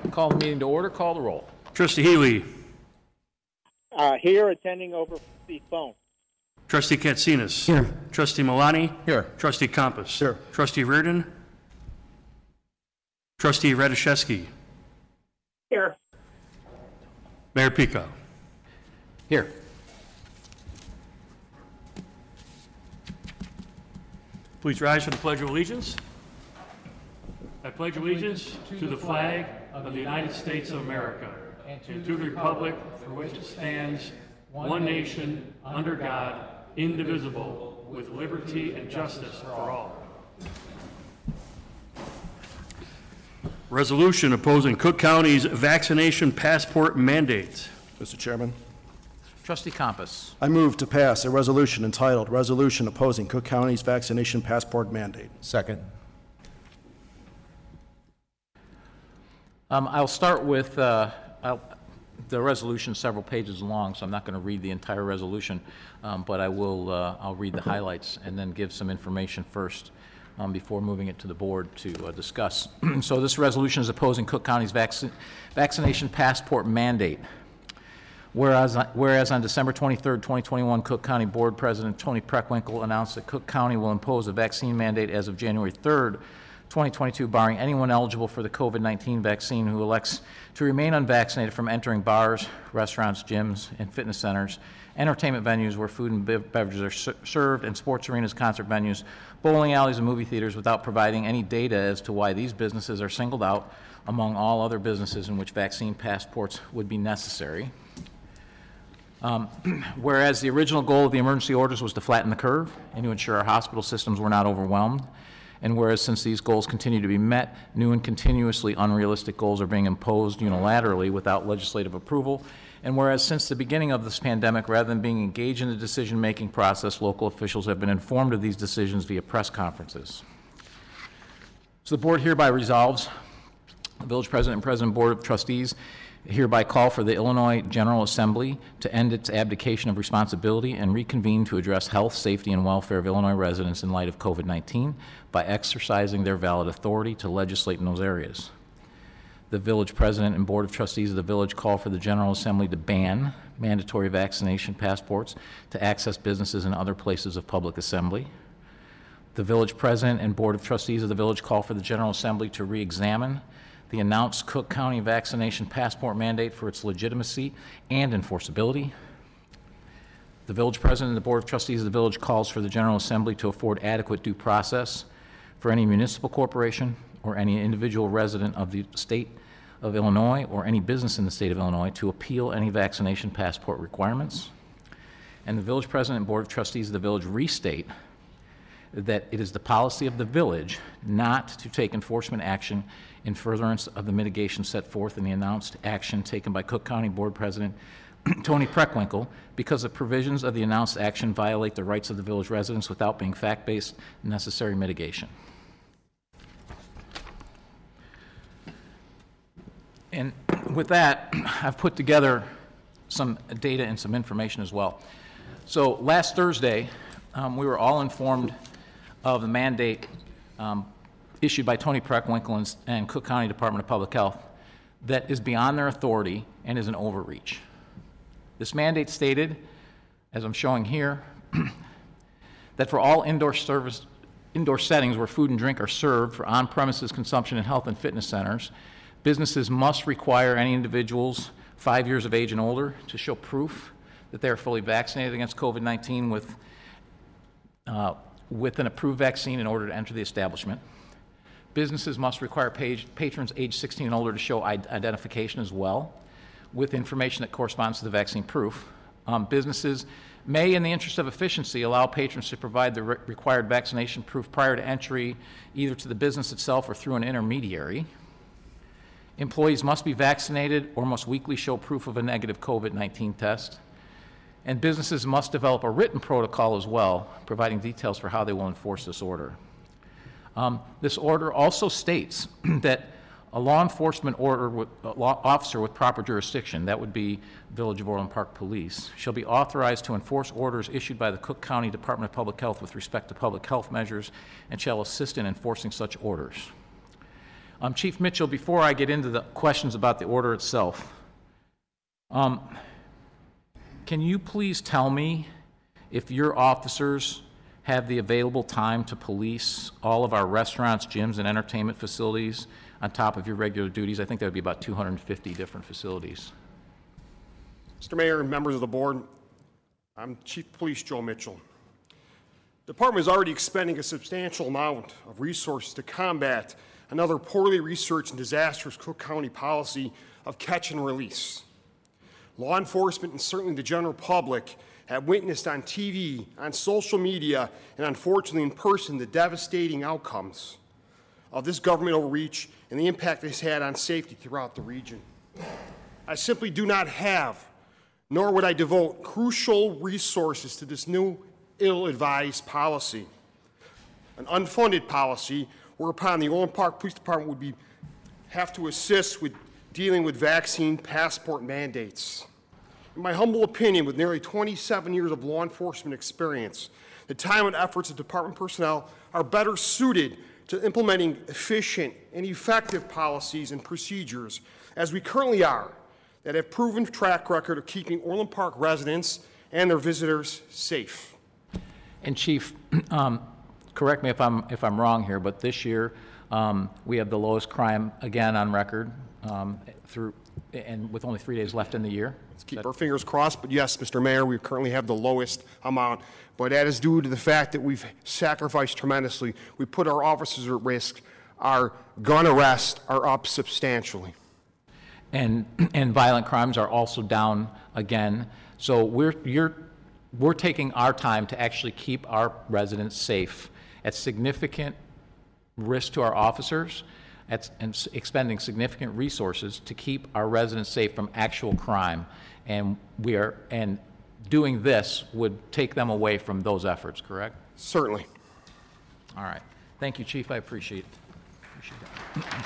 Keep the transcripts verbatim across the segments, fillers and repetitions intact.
Call the meeting to order. Call the roll. Trustee Healy. Uh, here, attending over the phone. Trustee Katsinas. Here. Trustee Milani. Here. Trustee Compass. Here. Trustee Reardon. Trustee Radoszewski. Here. Mayor Pico. Here. Please rise for the Pledge of Allegiance. I pledge allegiance to the flag of the United States of America and to the republic for which it stands, one nation, under God, indivisible, with liberty and justice for all. Resolution opposing Cook County's vaccination passport mandate. Mister Chairman, Trustee Compass. I move to pass a resolution entitled Resolution Opposing Cook County's Vaccination Passport Mandate. Second. Um, I'll start with uh, I'll, the resolution, several pages long, so I'm not going to read the entire resolution, um, but I will. Uh, I'll read the highlights and then give some information first um, before moving it to the board to uh, discuss. So this resolution is opposing Cook County's vac vaccination passport mandate. Whereas, whereas on December twenty-third, twenty twenty-one, Cook County Board President Tony Preckwinkle announced that Cook County will impose a vaccine mandate as of January third, twenty twenty-two, barring anyone eligible for the COVID nineteen vaccine who elects to remain unvaccinated from entering bars, restaurants, gyms, and fitness centers, entertainment venues where food and beverages are ser served, and sports arenas, concert venues, bowling alleys, and movie theaters without providing any data as to why these businesses are singled out among all other businesses in which vaccine passports would be necessary. Um, whereas the original goal of the emergency orders was to flatten the curve and to ensure our hospital systems were not overwhelmed, and whereas since these goals continue to be met, new and continuously unrealistic goals are being imposed unilaterally without legislative approval, and whereas since the beginning of this pandemic, rather than being engaged in the decision-making process, local officials have been informed of these decisions via press conferences. So the board hereby resolves, the village president and president board of trustees hereby call for the Illinois General Assembly to end its abdication of responsibility and reconvene to address health, safety, and welfare of Illinois residents in light of COVID nineteen by exercising their valid authority to legislate in those areas. The village president and board of trustees of the village call for the General Assembly to ban mandatory vaccination passports to access businesses and other places of public assembly. The village president and board of trustees of the village call for the General Assembly to re-examine the announced Cook County vaccination passport mandate for its legitimacy and enforceability. The village president and the board of trustees of the village calls for the General Assembly to afford adequate due process for any municipal corporation or any individual resident of the state of Illinois or any business in the state of Illinois to appeal any vaccination passport requirements. And the village president and board of trustees of the village restate that it is the policy of the village not to take enforcement action in furtherance of the mitigation set forth in the announced action taken by Cook County Board President Tony Preckwinkle, because the provisions of the announced action violate the rights of the village residents without being fact-based necessary mitigation. And with that, I've put together some data and some information as well. So last Thursday, um, we were all informed of the mandate um, issued by Tony Preckwinkle and, and Cook County Department of Public Health that is beyond their authority and is an overreach. This mandate stated, as I'm showing here, that for all indoor service, indoor settings where food and drink are served for on-premises consumption in health and fitness centers, businesses must require any individuals five years of age and older to show proof that they are fully vaccinated against COVID nineteen with, uh, with an approved vaccine in order to enter the establishment. Businesses must require page, patrons age sixteen and older to show identification as well, with information that corresponds to the vaccine proof. Um, businesses may, in the interest of efficiency, allow patrons to provide the re required vaccination proof prior to entry, either to the business itself or through an intermediary. Employees must be vaccinated or must weekly show proof of a negative COVID nineteen test. And businesses must develop a written protocol as well, providing details for how they will enforce this order. Um, this order also states that a law enforcement order with, a law officer with proper jurisdiction, that would be Village of Orland Park Police, shall be authorized to enforce orders issued by the Cook County Department of Public Health with respect to public health measures and shall assist in enforcing such orders. Um, Chief Mitchell, before I get into the questions about the order itself, um, can you please tell me if your officers have the available time to police all of our restaurants, gyms, and entertainment facilities on top of your regular duties? I think that would be about two hundred fifty different facilities. Mister Mayor and members of the board, I'm Chief of Police Joe Mitchell. The department is already expending a substantial amount of resources to combat another poorly researched and disastrous Cook County policy of catch and release. Law enforcement and certainly the general public have witnessed on T V, on social media, and unfortunately in person the devastating outcomes of this government overreach and the impact it's had on safety throughout the region. I simply do not have, nor would I devote crucial resources to this new ill-advised policy, an unfunded policy whereupon the Orland Park Police Department would be, have to assist with dealing with vaccine passport mandates. In my humble opinion, with nearly twenty-seven years of law enforcement experience, the time and efforts of department personnel are better suited to implementing efficient and effective policies and procedures, as we currently are, that have proven track record of keeping Orland Park residents and their visitors safe. And Chief, um, correct me if I'm, if I'm wrong here, but this year um, we have the lowest crime again on record um, through, and with only three days left in the year. Let's keep our fingers crossed, but yes, Mister Mayor, we currently have the lowest amount, but that is due to the fact that we've sacrificed tremendously. We put our officers at risk. Our gun arrests are up substantially. And, and violent crimes are also down again. So we're, you're, we're taking our time to actually keep our residents safe at significant risk to our officers at, and expending significant resources to keep our residents safe from actual crime. And we are, and doing this would take them away from those efforts, correct? Certainly. All right. Thank you, Chief. I appreciate it. Appreciate that.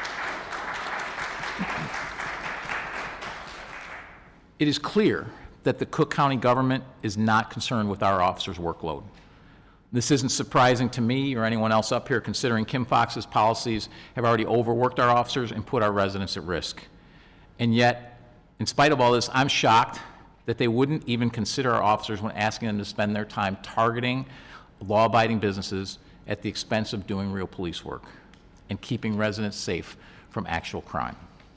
It is clear that the Cook County government is not concerned with our officers' workload. This isn't surprising to me or anyone else up here, considering Kim Foxx's policies have already overworked our officers and put our residents at risk. And yet, in spite of all this, I'm shocked that they wouldn't even consider our officers when asking them to spend their time targeting law-abiding businesses at the expense of doing real police work and keeping residents safe from actual crime.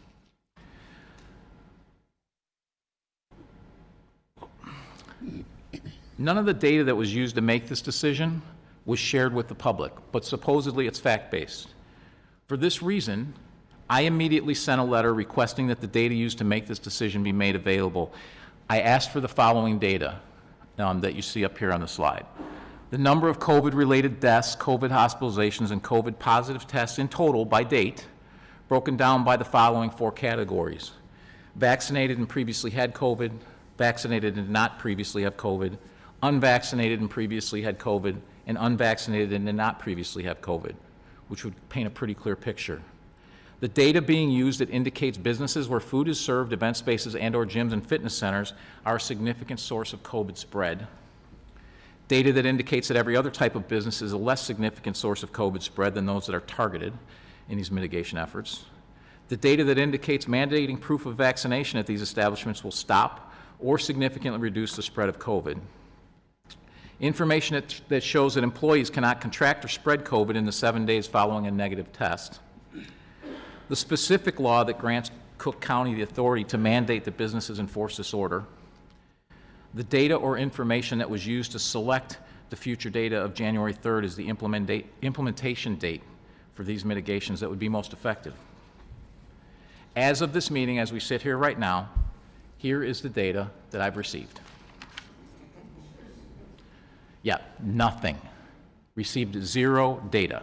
None of the data that was used to make this decision was shared with the public, but supposedly it's fact-based. For this reason, I immediately sent a letter requesting that the data used to make this decision be made available. I asked for the following data um, that you see up here on the slide. The number of COVID-related deaths, COVID hospitalizations, and COVID-positive tests in total by date, broken down by the following four categories: vaccinated and previously had COVID, vaccinated and not previously have COVID, unvaccinated and previously had COVID, and unvaccinated and did not previously have COVID, which would paint a pretty clear picture. The data being used that indicates businesses where food is served, event spaces, and or gyms and fitness centers are a significant source of COVID spread. Data that indicates that every other type of business is a less significant source of COVID spread than those that are targeted in these mitigation efforts. The data that indicates mandating proof of vaccination at these establishments will stop or significantly reduce the spread of COVID. Information that, that shows that employees cannot contract or spread COVID in the seven days following a negative test. The specific law that grants Cook County the authority to mandate that businesses enforce this order. The data or information that was used to select the future data of January third as the implement date, implementation date for these mitigations that would be most effective. As of this meeting, as we sit here right now, here is the data that I've received. Yeah, nothing. Received zero data.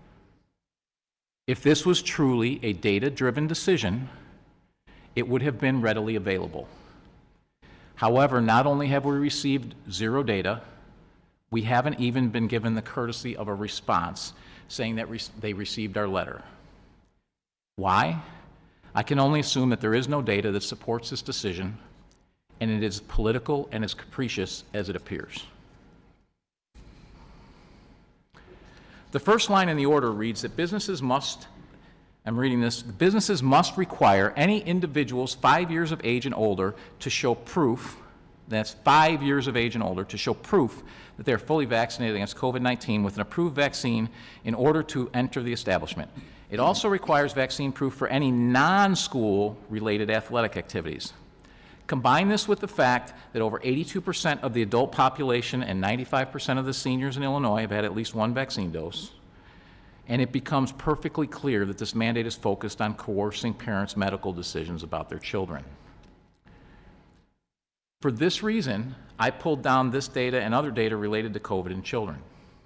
If this was truly a data-driven decision, it would have been readily available. However, not only have we received zero data, we haven't even been given the courtesy of a response saying that re- they received our letter. Why? I can only assume that there is no data that supports this decision, and it is political and as capricious as it appears. The first line in the order reads that businesses must I'm reading this. Businesses must require any individuals five years of age and older to show proof, that's five years of age and older, to show proof that they're fully vaccinated against COVID nineteen with an approved vaccine in order to enter the establishment. It also requires vaccine proof for any non-school related athletic activities. Combine this with the fact that over eighty-two percent of the adult population and ninety-five percent of the seniors in Illinois have had at least one vaccine dose, and it becomes perfectly clear that this mandate is focused on coercing parents' medical decisions about their children. For this reason, I pulled down this data and other data related to COVID in children.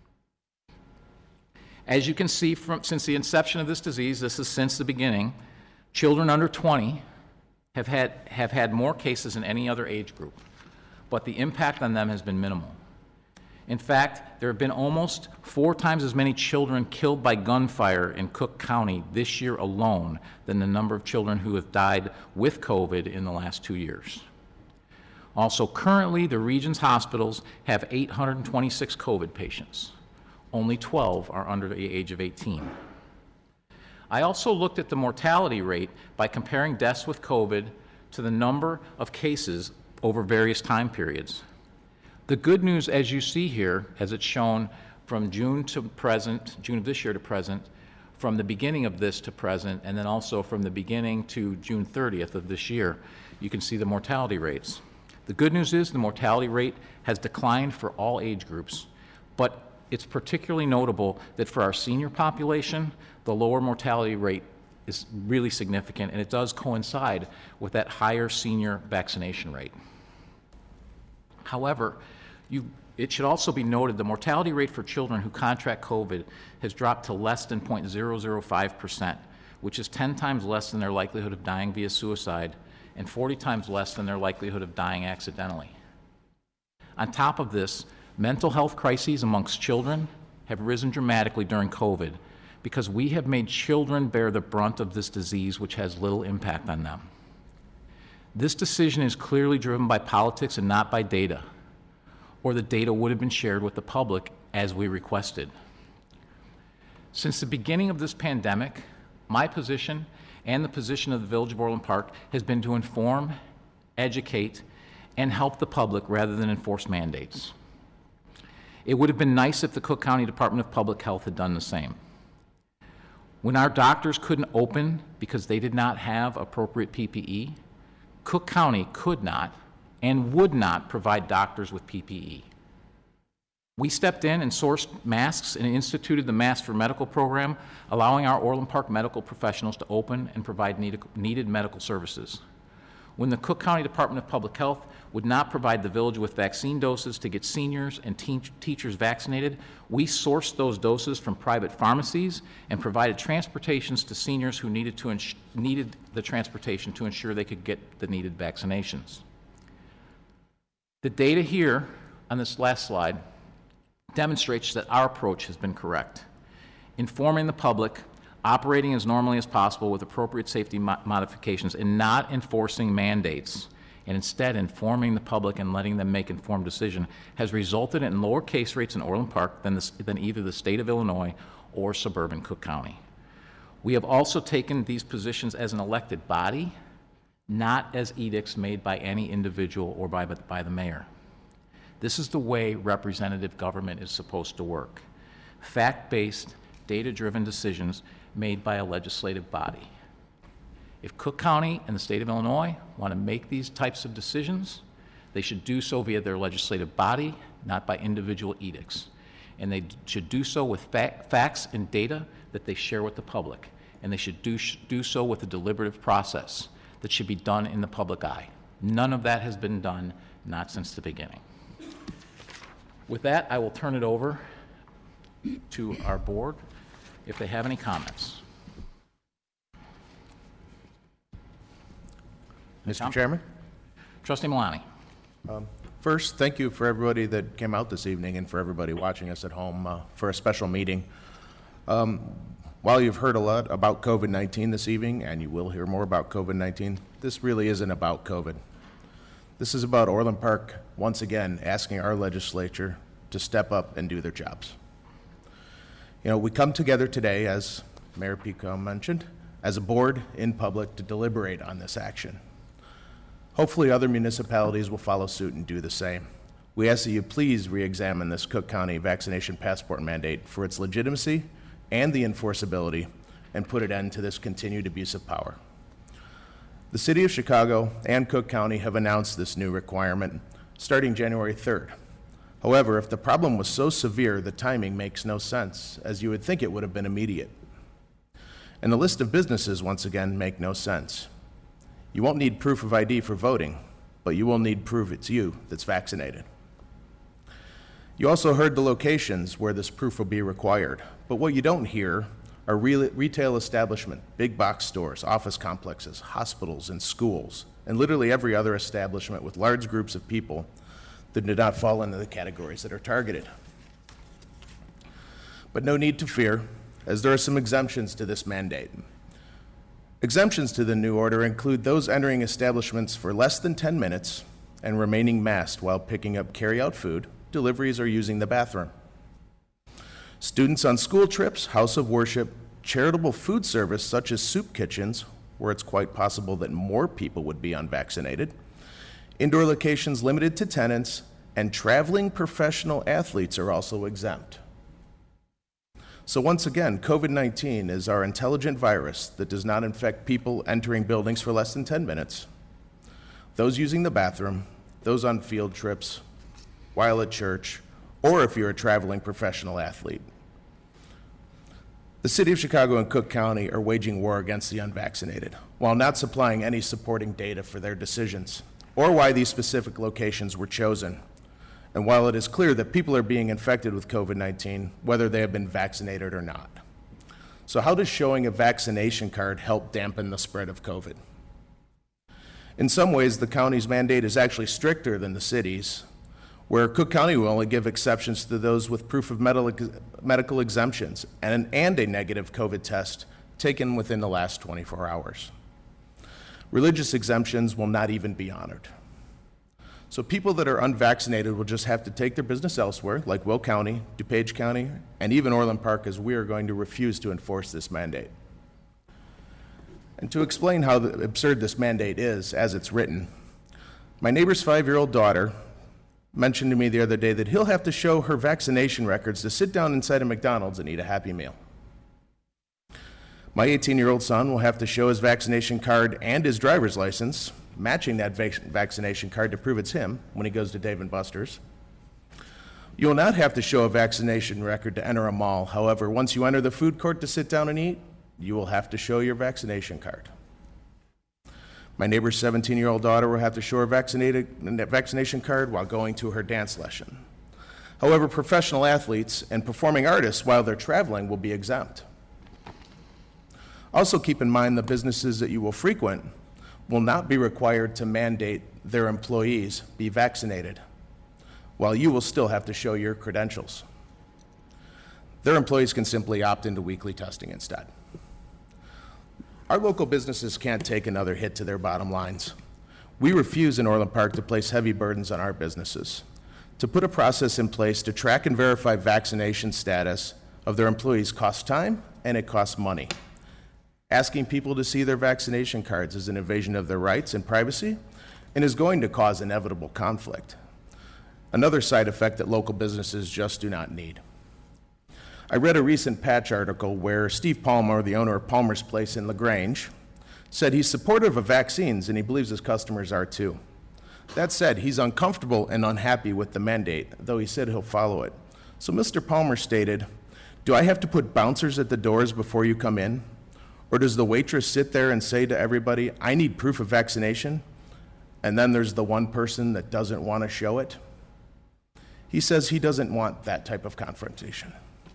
As you can see, from, since the inception of this disease, this is since the beginning, children under twenty have had, have had more cases than any other age group, but the impact on them has been minimal. In fact, there have been almost four times as many children killed by gunfire in Cook County this year alone than the number of children who have died with COVID in the last two years. Also, currently, the region's hospitals have eight hundred twenty-six COVID patients. Only twelve are under the age of eighteen. I also looked at the mortality rate by comparing deaths with COVID to the number of cases over various time periods. The good news, as you see here, as it's shown from June to present, June of this year to present, from the beginning of this to present, and then also from the beginning to June thirtieth of this year, you can see the mortality rates. The good news is the mortality rate has declined for all age groups, but it's particularly notable that for our senior population, the lower mortality rate is really significant, and it does coincide with that higher senior vaccination rate. However, you, it should also be noted the mortality rate for children who contract COVID has dropped to less than zero point zero zero five percent, which is ten times less than their likelihood of dying via suicide and forty times less than their likelihood of dying accidentally. On top of this, mental health crises amongst children have risen dramatically during COVID because we have made children bear the brunt of this disease, which has little impact on them. This decision is clearly driven by politics and not by data, or the data would have been shared with the public as we requested. Since the beginning of this pandemic, my position and the position of the Village of Orland Park has been to inform, educate, and help the public rather than enforce mandates. It would have been nice if the Cook County Department of Public Health had done the same. When our doctors couldn't open because they did not have appropriate P P E, Cook County could not and would not provide doctors with P P E. We stepped in and sourced masks and instituted the Masks for Medical program, allowing our Orland Park medical professionals to open and provide needed, needed medical services. When the Cook County Department of Public Health would not provide the village with vaccine doses to get seniors and te teachers vaccinated, we sourced those doses from private pharmacies and provided transportations to seniors who needed, to needed the transportation to ensure they could get the needed vaccinations. The data here on this last slide demonstrates that our approach has been correct. Informing the public, operating as normally as possible with appropriate safety mo modifications, and not enforcing mandates, and instead informing the public and letting them make informed decisions has resulted in lower case rates in Orland Park than, the, than either the state of Illinois or suburban Cook County. We have also taken these positions as an elected body, not as edicts made by any individual or by, by the mayor. This is the way representative government is supposed to work. Fact-based, data-driven decisions made by a legislative body. If Cook County and the state of Illinois want to make these types of decisions, they should do so via their legislative body, not by individual edicts. And they should do so with fa facts and data that they share with the public. And they should do, sh do so with a deliberative process that should be done in the public eye. None of that has been done, not since the beginning. With that, I will turn it over to our board if they have any comments. Mister Tom? Chairman? Trustee Malani. Um, first, thank you for everybody that came out this evening and for everybody watching us at home uh, for a special meeting. Um, while you've heard a lot about COVID nineteen this evening, and you will hear more about COVID nineteen, this really isn't about COVID. This is about Orland Park, once again, asking our legislature to step up and do their jobs. You know, we come together today, as Mayor Pico mentioned, as a board in public to deliberate on this action. Hopefully other municipalities will follow suit and do the same. We ask that you please re-examine this Cook County vaccination passport mandate for its legitimacy and the enforceability, and put an end to this continued abuse of power. The City of Chicago and Cook County have announced this new requirement starting January third. However, if the problem was so severe, the timing makes no sense, as you would think it would have been immediate. And the list of businesses, once again, make no sense. You won't need proof of I D for voting, but you will need proof it's you that's vaccinated. You also heard the locations where this proof will be required, but what you don't hear are re- retail establishment, big box stores, office complexes, hospitals, and schools, and literally every other establishment with large groups of people that do not fall into the categories that are targeted. But no need to fear, as there are some exemptions to this mandate. Exemptions to the new order include those entering establishments for less than ten minutes and remaining masked while picking up carry-out food, deliveries, or using the bathroom. Students on school trips, house of worship, charitable food service such as soup kitchens, where it's quite possible that more people would be unvaccinated, indoor locations limited to tenants, and traveling professional athletes are also exempt. So once again, COVID nineteen is our intelligent virus that does not infect people entering buildings for less than ten minutes, those using the bathroom, those on field trips, while at church, or if you're a traveling professional athlete. The City of Chicago and Cook County are waging war against the unvaccinated, while not supplying any supporting data for their decisions, or why these specific locations were chosen. And while it is clear that people are being infected with COVID nineteen, whether they have been vaccinated or not. So how does showing a vaccination card help dampen the spread of COVID? In some ways, the county's mandate is actually stricter than the city's, where Cook County will only give exceptions to those with proof of medical exemptions and, and a negative COVID test taken within the last twenty-four hours. Religious exemptions will not even be honored. So people that are unvaccinated will just have to take their business elsewhere, like Will County, DuPage County, and even Orland Park, as we are going to refuse to enforce this mandate. And to explain how absurd this mandate is, as it's written, my neighbor's five-year-old daughter mentioned to me the other day that he'll have to show her vaccination records to sit down inside a McDonald's and eat a Happy Meal. My eighteen-year-old son will have to show his vaccination card and his driver's license, matching that vac- vaccination card to prove it's him when he goes to Dave and Buster's. You will not have to show a vaccination record to enter a mall. However, once you enter the food court to sit down and eat, you will have to show your vaccination card. My neighbor's seventeen-year-old daughter will have to show her vaccinated, vaccination card while going to her dance lesson. However, professional athletes and performing artists, while they're traveling, will be exempt. Also keep in mind the businesses that you will frequent will not be required to mandate their employees be vaccinated, while you will still have to show your credentials. Their employees can simply opt into weekly testing instead. Our local businesses can't take another hit to their bottom lines. We refuse in Orland Park to place heavy burdens on our businesses, to put a process in place to track and verify vaccination status of their employees costs time and it costs money. Asking people to see their vaccination cards is an invasion of their rights and privacy and is going to cause inevitable conflict. Another side effect that local businesses just do not need. I read a recent Patch article where Steve Palmer, the owner of Palmer's Place in LaGrange, said he's supportive of vaccines and he believes his customers are too. That said, he's uncomfortable and unhappy with the mandate, though he said he'll follow it. So Mister Palmer stated, "Do I have to put bouncers at the doors before you come in? Or does the waitress sit there and say to everybody, I need proof of vaccination, and then there's the one person that doesn't want to show it?" He says he doesn't want that type of confrontation.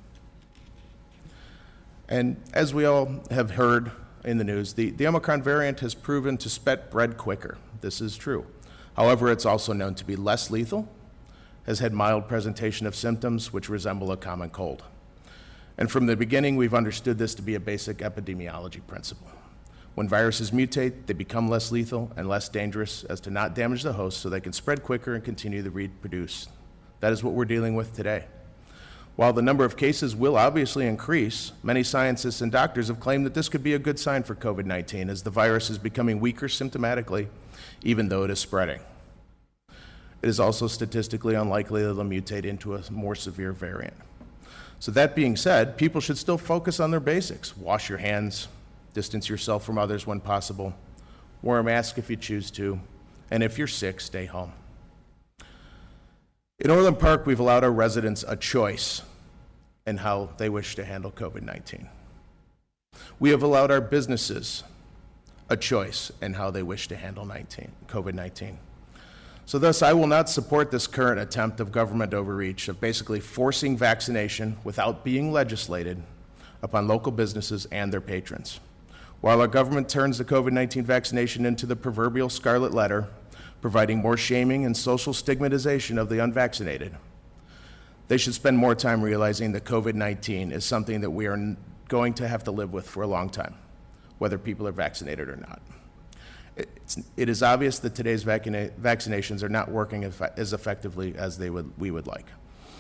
And as we all have heard in the news, the, the Omicron variant has proven to spread bread quicker. This is true. However, it's also known to be less lethal, has had mild presentation of symptoms which resemble a common cold. And from the beginning, we've understood this to be a basic epidemiology principle. When viruses mutate, they become less lethal and less dangerous as to not damage the host so they can spread quicker and continue to reproduce. That is what we're dealing with today. While the number of cases will obviously increase, many scientists and doctors have claimed that this could be a good sign for COVID nineteen as the virus is becoming weaker symptomatically, even though it is spreading. It is also statistically unlikely that it'll mutate into a more severe variant. So that being said, people should still focus on their basics. Wash your hands, distance yourself from others when possible, wear a mask if you choose to, and if you're sick, stay home. In Orland Park, we've allowed our residents a choice in how they wish to handle COVID nineteen. We have allowed our businesses a choice in how they wish to handle COVID nineteen. So thus, I will not support this current attempt of government overreach of basically forcing vaccination without being legislated upon local businesses and their patrons. While our government turns the COVID nineteen vaccination into the proverbial scarlet letter, providing more shaming and social stigmatization of the unvaccinated, they should spend more time realizing that COVID nineteen is something that we are going to have to live with for a long time, whether people are vaccinated or not. It's, it is obvious that today's vaccina vaccinations are not working as effectively as they would, we would like.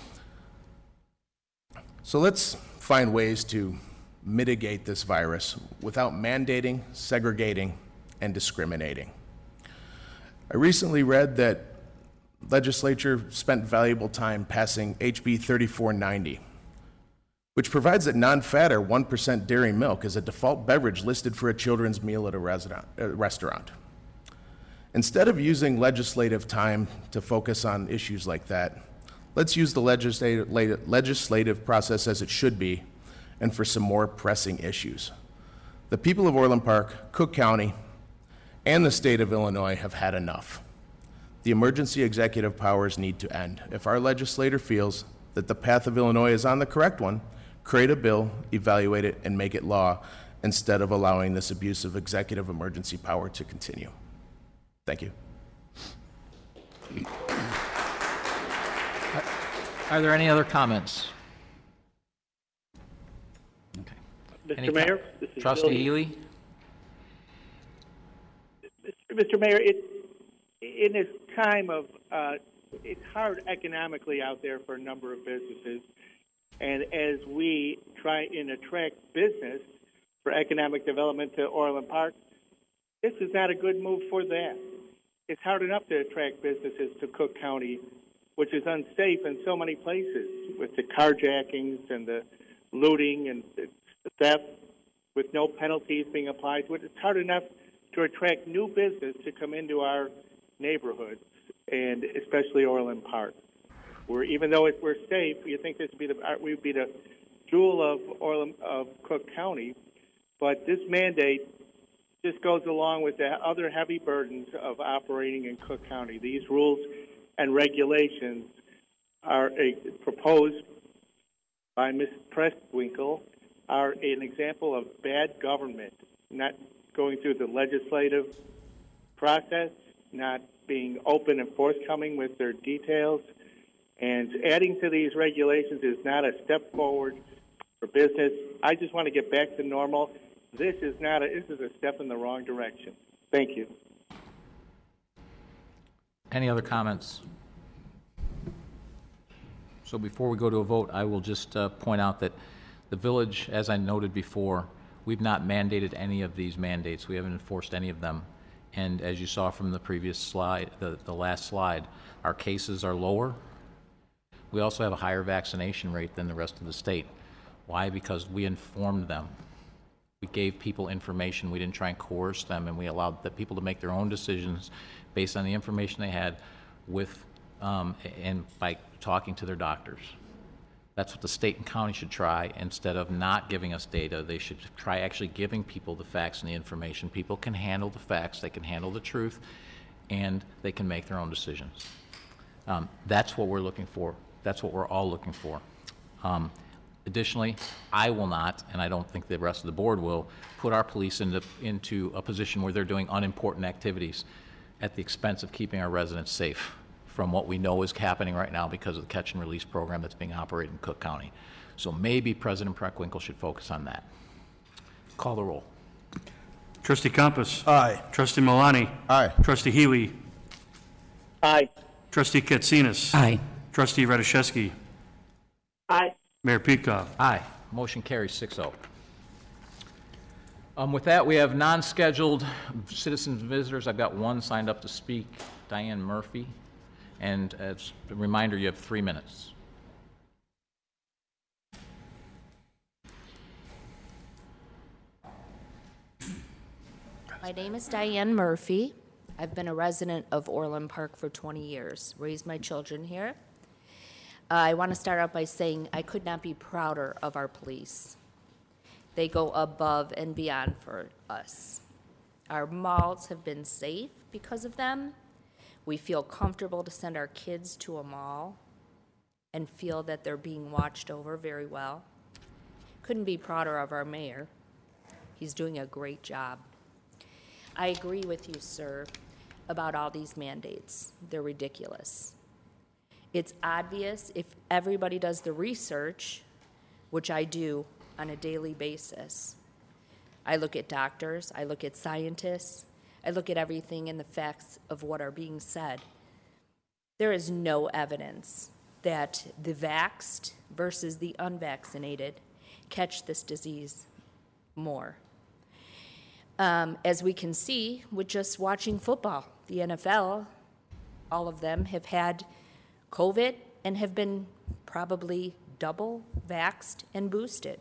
So let's find ways to mitigate this virus without mandating, segregating, and discriminating. I recently read that legislature spent valuable time passing H B thirty-four ninety, which provides that non-fat or one percent dairy milk is a default beverage listed for a children's meal at a restaurant. Uh, restaurant. Instead of using legislative time to focus on issues like that, let's use the legislative, legislative process as it should be and for some more pressing issues. The people of Orland Park, Cook County, and the state of Illinois have had enough. The emergency executive powers need to end. If our legislator feels that the path of Illinois is on the correct one, create a bill, evaluate it, and make it law instead of allowing this abuse of executive emergency power to continue. Thank you. Are there any other comments? Okay. Any Mister Mayor, com- this is Trustee Bill. Healy? Mister Mayor, it, in this time of, uh, it's hard economically out there for a number of businesses, and as we try and attract business for economic development to Orland Park, this is not a good move for that. It's hard enough to attract businesses to Cook County, which is unsafe in so many places, with the carjackings and the looting and the theft with no penalties being applied to it. It's hard enough to attract new business to come into our neighborhoods, and especially Orland Park, where even though it, we're safe, you think this would be the we would be the jewel of Orland of Cook County, but this mandate just goes along with the other heavy burdens of operating in Cook County. These rules and regulations are a, proposed by Miz Preckwinkle are an example of bad government, not going through the legislative process, not being open and forthcoming with their details, and adding to these regulations is not a step forward for business. I just want to get back to normal. This is not a, this is a step in the wrong direction. Thank you. Any other comments? So before we go to a vote, I will just uh, point out that the village, as I noted before, we've not mandated any of these mandates. We haven't enforced any of them. And as you saw from the previous slide, the, the last slide, our cases are lower. We also have a higher vaccination rate than the rest of the state. Why? Because we informed them. We gave people information. We didn't try and coerce them, and we allowed the people to make their own decisions based on the information they had with um, and by talking to their doctors. That's what the state and county should try. Instead of not giving us data, they should try actually giving people the facts and the information. People can handle the facts, they can handle the truth, and they can make their own decisions. Um, that's what we're looking for. That's what we're all looking for. Um, additionally, I will not, and I don't think the rest of the board will, put our police into, into a position where they're doing unimportant activities at the expense of keeping our residents safe from what we know is happening right now because of the catch and release program that's being operated in Cook County. So maybe President Preckwinkle should focus on that. Call the roll. Trustee Compass. Aye. Trustee Malani. Aye. Trustee Healy. Aye. Trustee Katsinas. Aye. Trustee Radoszewski. Aye. Mayor Peacock. Aye. Motion carries six oh. Um, With that, we have non-scheduled citizens and visitors. I've got one signed up to speak, Diane Murphy. And as a reminder, you have three minutes. My name is Diane Murphy. I've been a resident of Orland Park for twenty years, raised my children here. Uh, I want to start out by saying I could not be prouder of our police. They go above and beyond for us. Our malls have been safe because of them. We feel comfortable to send our kids to a mall and feel that they're being watched over very well. Couldn't be prouder of our mayor. He's doing a great job. I agree with you, sir, about all these mandates. They're ridiculous. It's obvious if everybody does the research, which I do on a daily basis. I look at doctors, I look at scientists, I look at everything and the facts of what are being said. There is no evidence that the vaxxed versus the unvaccinated catch this disease more. Um, as we can see with just watching football, the N F L, all of them have had COVID and have been probably double vaxxed and boosted.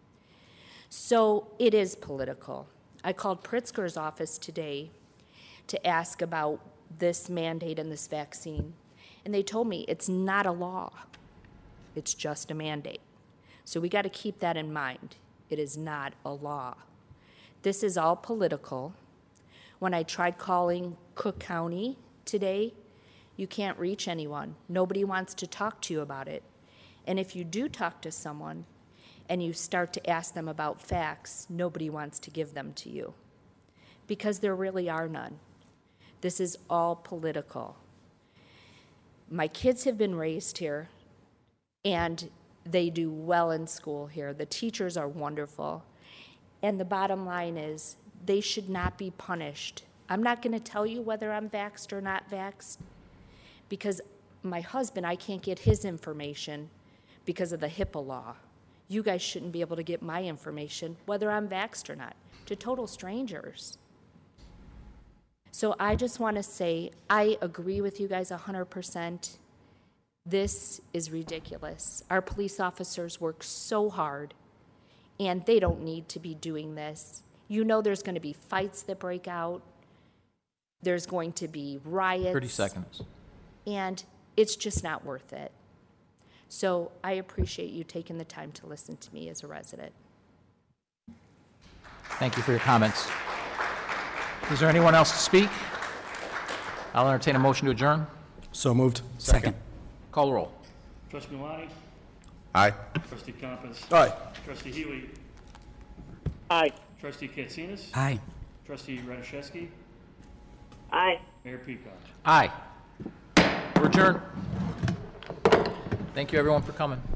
So it is political. I called Pritzker's office today to ask about this mandate and this vaccine, and they told me it's not a law. It's just a mandate. So we got to keep that in mind. It is not a law. This is all political. When I tried calling Cook County today, you can't reach anyone. Nobody wants to talk to you about it. And if you do talk to someone and you start to ask them about facts, nobody wants to give them to you because there really are none. This is all political. My kids have been raised here and they do well in school here. The teachers are wonderful. And the bottom line is they should not be punished. I'm not going to tell you whether I'm vaxxed or not vaxxed because my husband, I can't get his information because of the HIPAA law. You guys shouldn't be able to get my information, whether I'm vaxxed or not, to total strangers. So I just want to say I agree with you guys one hundred percent. This is ridiculous. Our police officers work so hard, and they don't need to be doing this. You know there's going to be fights that break out. There's going to be riots. thirty seconds. And it's just not worth it. So I appreciate you taking the time to listen to me as a resident. Thank you for your comments. Is there anyone else to speak? I'll entertain a motion to adjourn. So moved. Second. Call the roll. Trustee Milani. Aye. Trustee Compass. Aye. Trustee Healy. Aye. Trustee Katsinas. Aye. Trustee Radiszewski. Aye. Mayor Peacock. Aye. We're adjourned. Thank you, everyone, for coming.